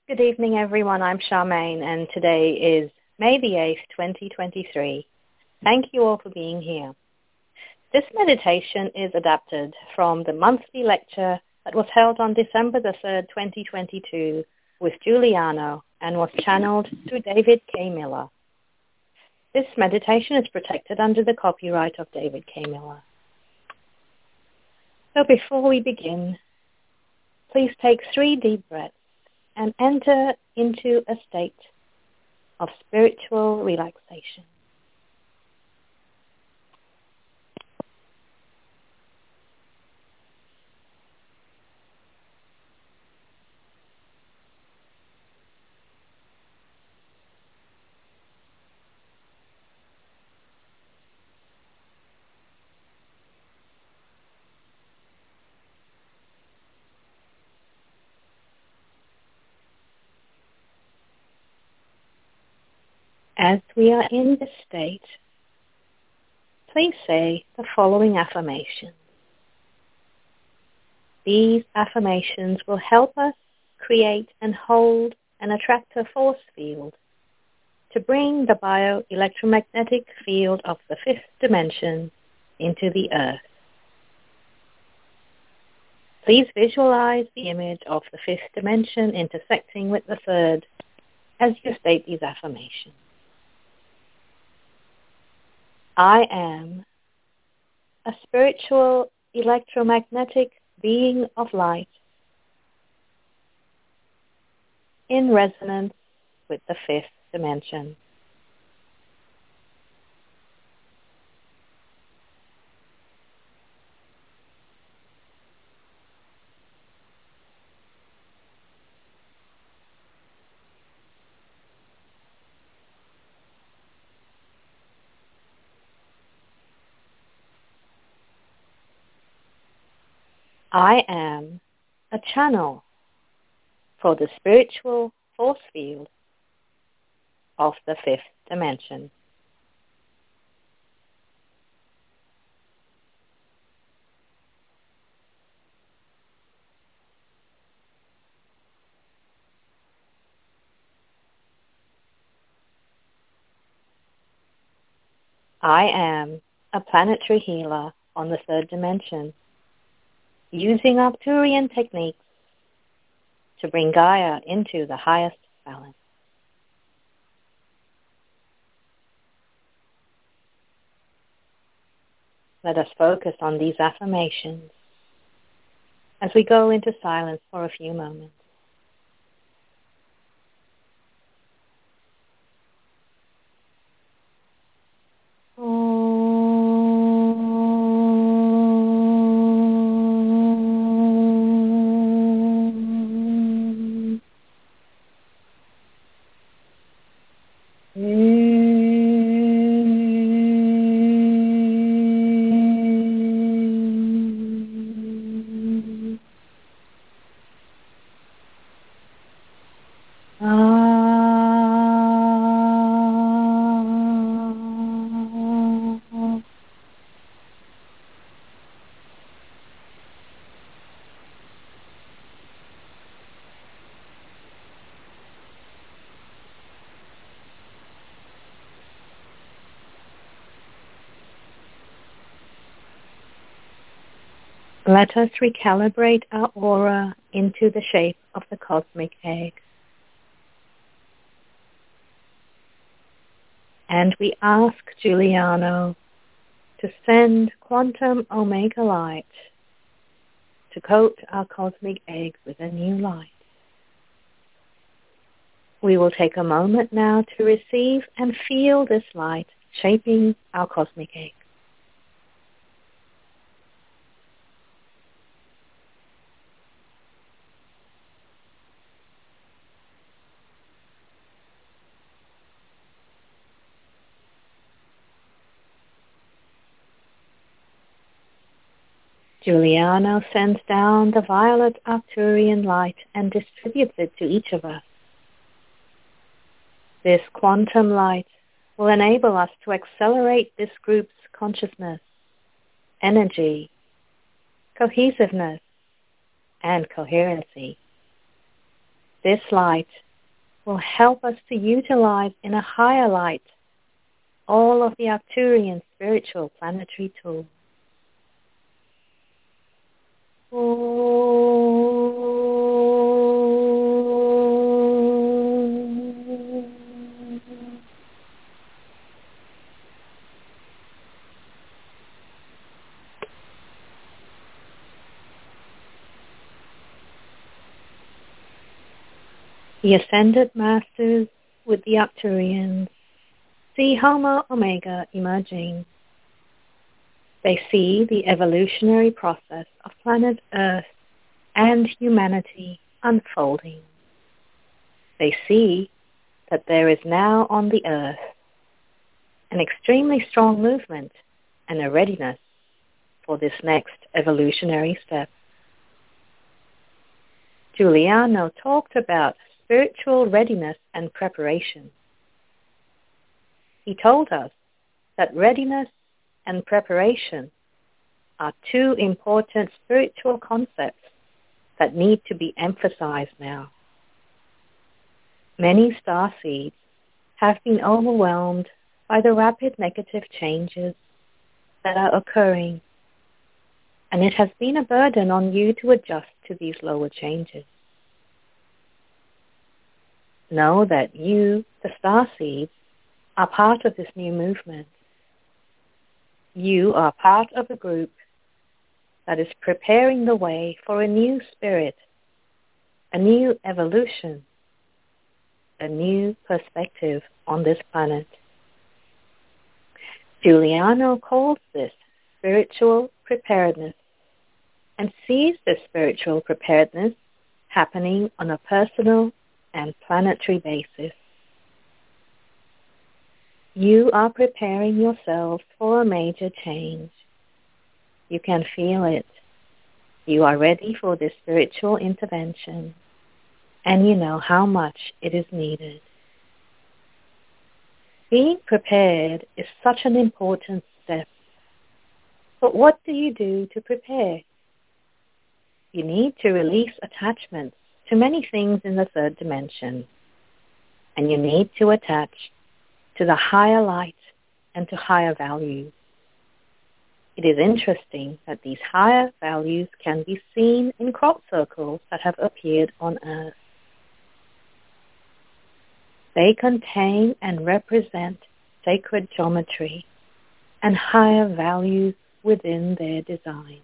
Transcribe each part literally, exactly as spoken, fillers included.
Good evening, everyone. I'm Charmaine, and today is May the eighth, twenty twenty-three. Thank you all for being here. This meditation is adapted from the monthly lecture that was held on December the third, twenty twenty-two with Giuliano and was channeled through David K. Miller. This meditation is protected under the copyright of David K. Miller. So before we begin, please take three deep breaths and enter into a state of spiritual relaxation. As we are in this state, please say the following affirmations. These affirmations will help us create and hold an attractor force field to bring the bioelectromagnetic field of the fifth dimension into the earth. Please visualize the image of the fifth dimension intersecting with the third as you state these affirmations. I am a spiritual electromagnetic being of light in resonance with the fifth dimension. I am a channel for the spiritual force field of the fifth dimension. I am a planetary healer on the third dimension, using Arcturian techniques to bring Gaia into the highest balance. Let us focus on these affirmations as we go into silence for a few moments. Let us recalibrate our aura into the shape of the cosmic egg. And we ask Giuliano to send quantum omega light to coat our cosmic egg with a new light. We will take a moment now to receive and feel this light shaping our cosmic egg. Giuliano sends down the violet Arcturian light and distributes it to each of us. This quantum light will enable us to accelerate this group's consciousness, energy, cohesiveness, and coherency. This light will help us to utilize in a higher light all of the Arcturian spiritual planetary tools. The Ascended Masters with the Arcturians see Homo Omega emerging. They see the evolutionary process of planet Earth and humanity unfolding. They see that there is now on the Earth an extremely strong movement and a readiness for this next evolutionary step. Giuliano talked about spiritual readiness and preparation. He told us that readiness and preparation are two important spiritual concepts that need to be emphasized now. Many starseeds have been overwhelmed by the rapid negative changes that are occurring, and it has been a burden on you to adjust to these lower changes. Know that you, the starseeds, are part of this new movement. You are part of a group that is preparing the way for a new spirit, a new evolution, a new perspective on this planet. Giuliano calls this spiritual preparedness and sees this spiritual preparedness happening on a personal and planetary basis. You are preparing yourself for a major change. You can feel it. You are ready for this spiritual intervention, and you know how much it is needed. Being prepared is such an important step. But what do you do to prepare? You need to release attachments to many things in the third dimension, and you need to attach to the higher light and to higher values. It is interesting that these higher values can be seen in crop circles that have appeared on Earth. They contain and represent sacred geometry and higher values within their design.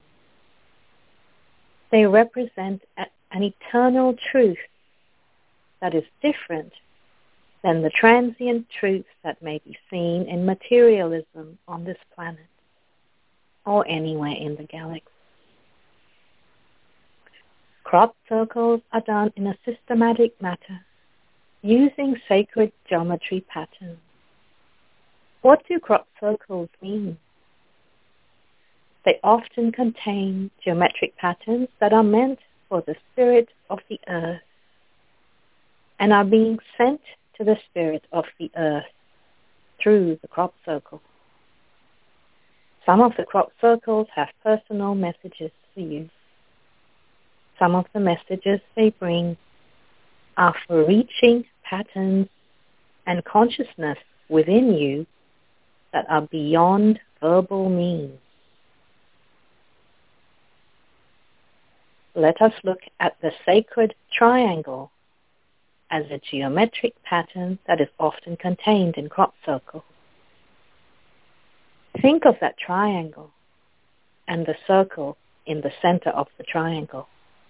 They represent a, an eternal truth that is different than the transient truths that may be seen in materialism on this planet or anywhere in the galaxy. Crop circles are done in a systematic manner using sacred geometry patterns. What do crop circles mean? They often contain geometric patterns that are meant for the spirit of the earth and are being sent to the spirit of the earth through the crop circle. Some of the crop circles have personal messages for you. Some of the messages they bring are for reaching patterns and consciousness within you that are beyond verbal means. Let us look at the sacred triangle as a geometric pattern that is often contained in crop circles. Think of that triangle and the circle in the center of the triangle.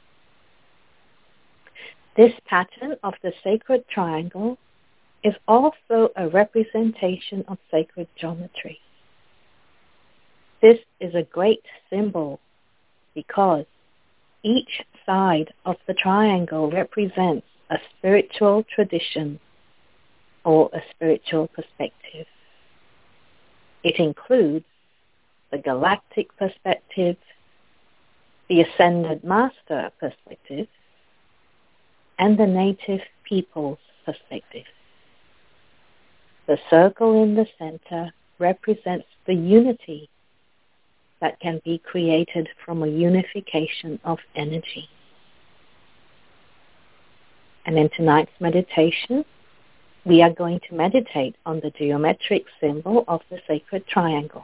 This pattern of the sacred triangle is also a representation of sacred geometry. This is a great symbol because each side of the triangle represents a spiritual tradition or a spiritual perspective. It includes the galactic perspective, the Ascended Master perspective, and the native people's perspective. The circle in the center represents the unity that can be created from a unification of energy. And in tonight's meditation, we are going to meditate on the geometric symbol of the sacred triangle.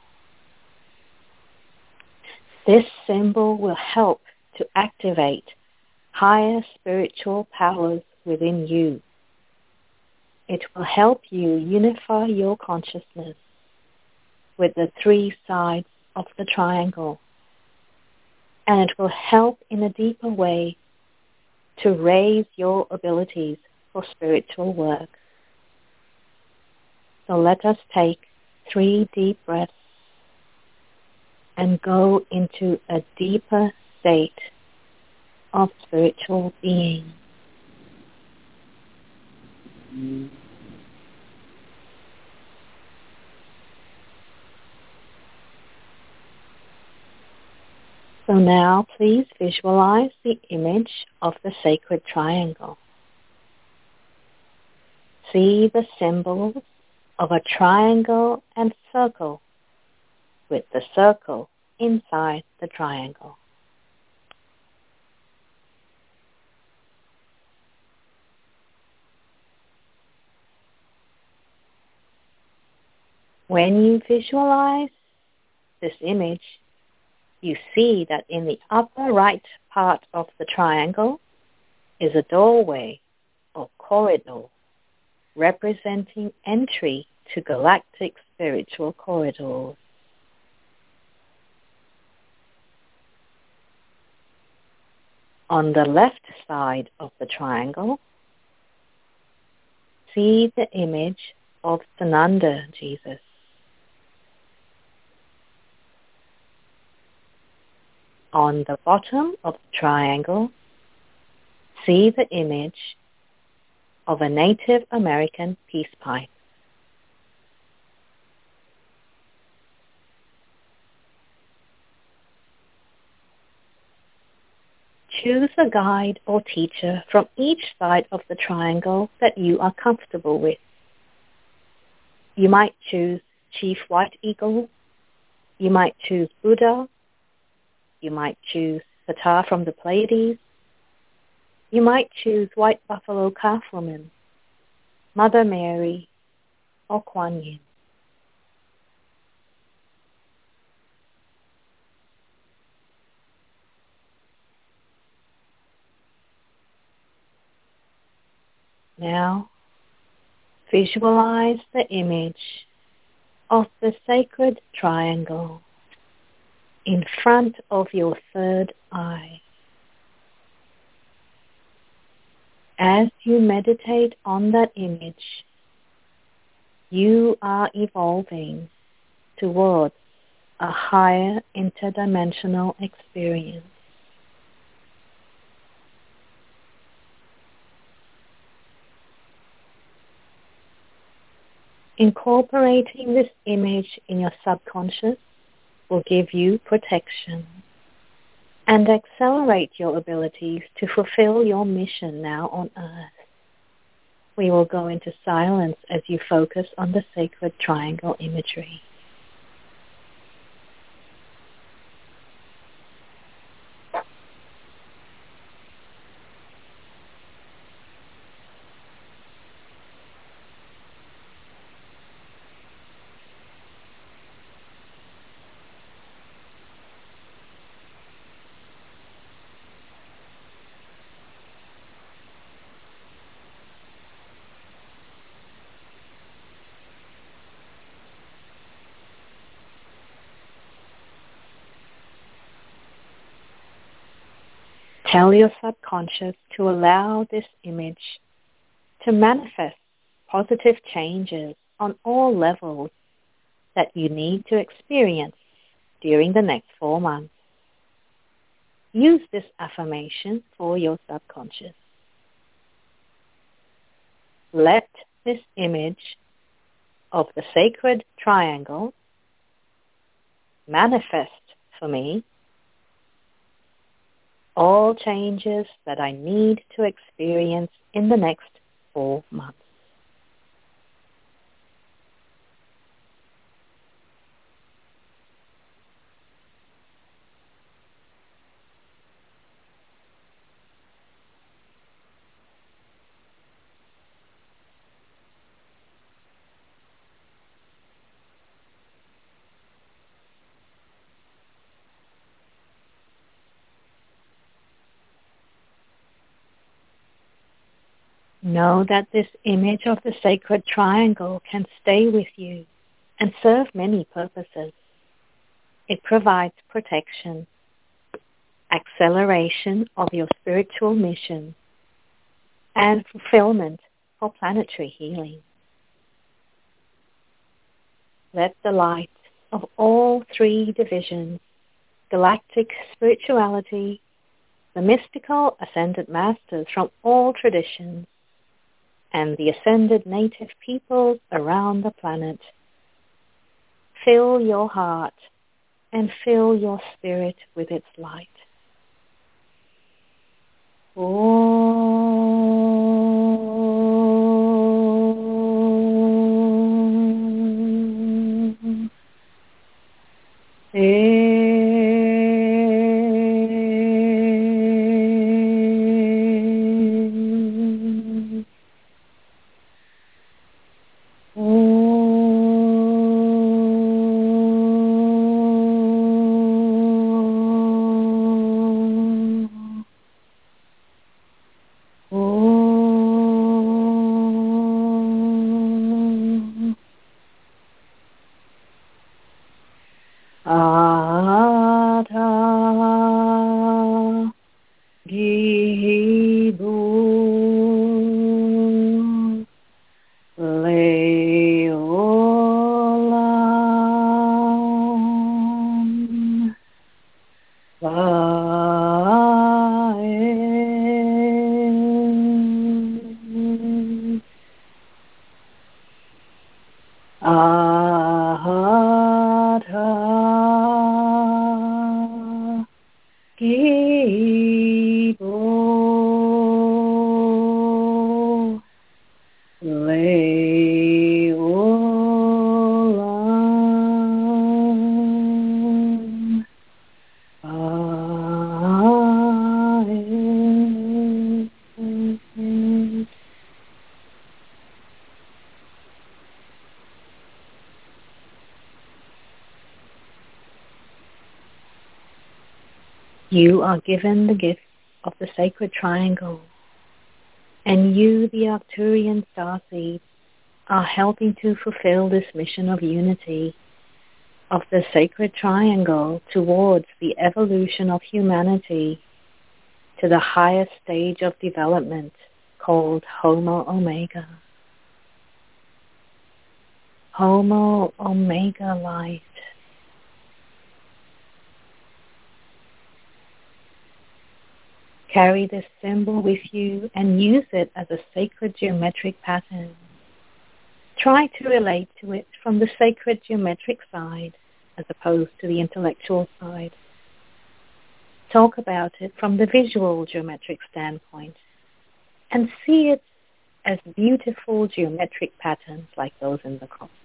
This symbol will help to activate higher spiritual powers within you. It will help you unify your consciousness with the three sides of the triangle. And it will help in a deeper way to raise your abilities for spiritual work. So let us take three deep breaths and go into a deeper state of spiritual being. So now please visualize the image of the sacred triangle. See the symbols of a triangle and circle, with the circle inside the triangle. When you visualize this image, you see that in the upper right part of the triangle is a doorway or corridor representing entry to galactic spiritual corridors. On the left side of the triangle, see the image of Sananda Jesus. On the bottom of the triangle, see the image of a Native American peace pipe. Choose a guide or teacher from each side of the triangle that you are comfortable with. You might choose Chief White Eagle. You might choose Buddha. You might choose Ptah from the Pleiades. You might choose White Buffalo Calf Woman, Mother Mary, or Kuan Yin. Now, visualize the image of the sacred triangle in front of your third eye. As you meditate on that image, you are evolving towards a higher interdimensional experience. Incorporating this image in your subconscious will give you protection and accelerate your abilities to fulfill your mission now on Earth. We will go into silence as you focus on the sacred triangle imagery. Tell your subconscious to allow this image to manifest positive changes on all levels that you need to experience during the next four months. Use this affirmation for your subconscious. Let this image of the sacred triangle manifest for me all changes that I need to experience in the next four months. Know that this image of the sacred triangle can stay with you and serve many purposes. It provides protection, acceleration of your spiritual mission, and fulfillment for planetary healing. Let the light of all three divisions, galactic spirituality, the mystical ascended masters from all traditions, and the ascended native peoples around the planet, fill your heart and fill your spirit with its light. Om. Ata Gibu Leolam Vaem Ahata Gibo Leolam Vaem. You are given the gift of the sacred triangle, and you, the Arcturian starseeds, are helping to fulfill this mission of unity of the sacred triangle towards the evolution of humanity to the highest stage of development called Homo Omega. Homo Omega light. Carry this symbol with you and use it as a sacred geometric pattern. Try to relate to it from the sacred geometric side as opposed to the intellectual side. Talk about it from the visual geometric standpoint and see it as beautiful geometric patterns like those in the cross.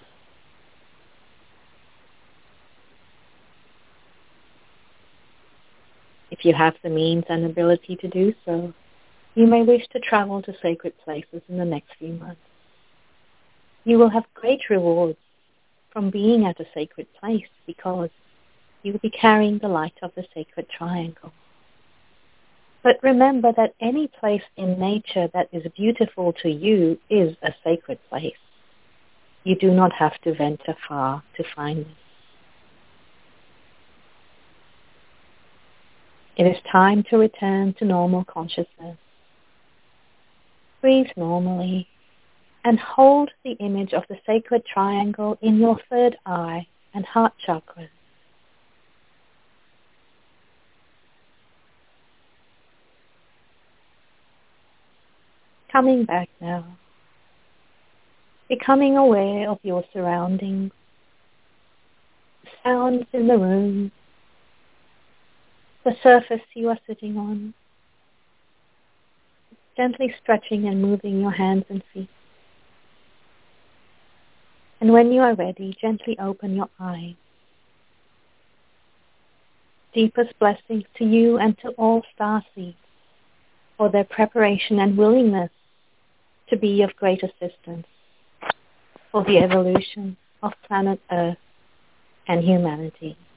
If you have the means and ability to do so, you may wish to travel to sacred places in the next few months. You will have great rewards from being at a sacred place because you will be carrying the light of the sacred triangle. But remember that any place in nature that is beautiful to you is a sacred place. You do not have to venture far to find it. It is time to return to normal consciousness. Breathe normally and hold the image of the sacred triangle in your third eye and heart chakras. Coming back now, becoming aware of your surroundings, the sounds in the room, the surface you are sitting on, gently stretching and moving your hands and feet. And when you are ready, gently open your eyes. Deepest blessings to you and to all starseeds for their preparation and willingness to be of great assistance for the evolution of planet Earth and humanity.